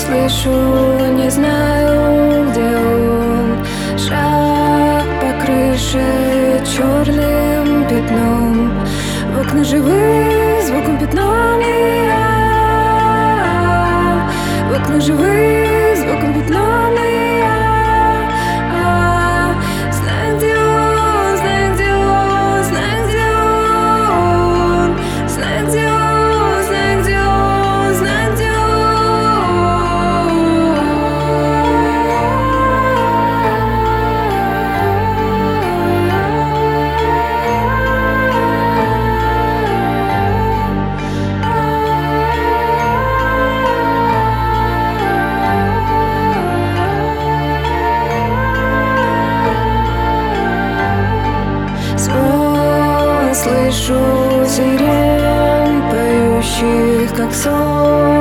слышу, не знаю, где он. Шаг по крыше черным пятном, в окна живых звуком пятном и я. В окна живых звуком пятном и я. Знаю, где он, знаю, где он, знаю, где он, знаю, где он, знаю, где он, знаю, где слышу сирен, поющих как сон.